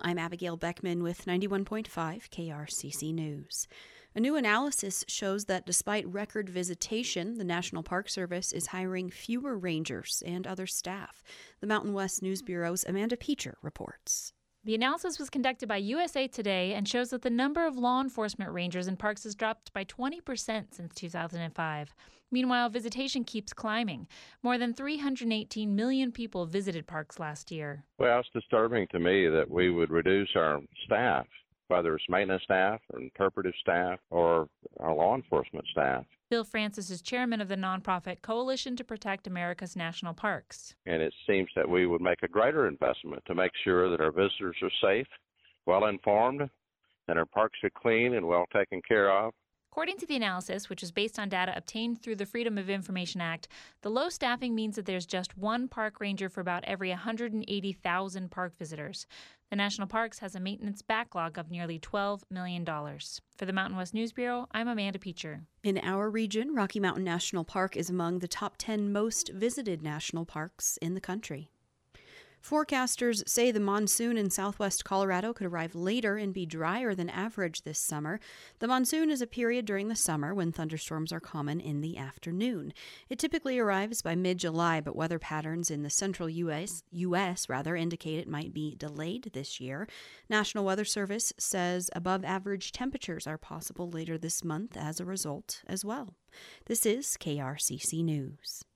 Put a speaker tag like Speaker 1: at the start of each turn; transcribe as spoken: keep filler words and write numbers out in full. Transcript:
Speaker 1: I'm Abigail Beckman with ninety-one point five K R C C News. A new analysis shows that despite record visitation, the National Park Service is hiring fewer rangers and other staff. The Mountain West News Bureau's Amanda Peacher reports.
Speaker 2: The analysis was conducted by U S A Today and shows that the number of law enforcement rangers in parks has dropped by twenty percent since two thousand five. Meanwhile, visitation keeps climbing. More than three hundred eighteen million people visited parks last year.
Speaker 3: Well, it's disturbing to me that we would reduce our staff, whether it's maintenance staff or interpretive staff or our law enforcement staff.
Speaker 2: Bill Francis is chairman of the nonprofit Coalition to Protect America's National Parks.
Speaker 3: And it seems that we would make a greater investment to make sure that our visitors are safe, well-informed, and our parks are clean and well taken care of.
Speaker 2: According to the analysis, which is based on data obtained through the Freedom of Information Act, the low staffing means that there's just one park ranger for about every one hundred eighty thousand park visitors. The National Parks has a maintenance backlog of nearly twelve million dollars. For the Mountain West News Bureau, I'm Amanda Peacher.
Speaker 1: In our region, Rocky Mountain National Park is among the top ten most visited national parks in the country. Forecasters say the monsoon in southwest Colorado could arrive later and be drier than average this summer. The monsoon is a period during the summer when thunderstorms are common in the afternoon. It typically arrives by mid-July, but weather patterns in the central U S, U S rather, indicate it might be delayed this year. National Weather Service says above-average temperatures are possible later this month as a result as well. This is K R C C News.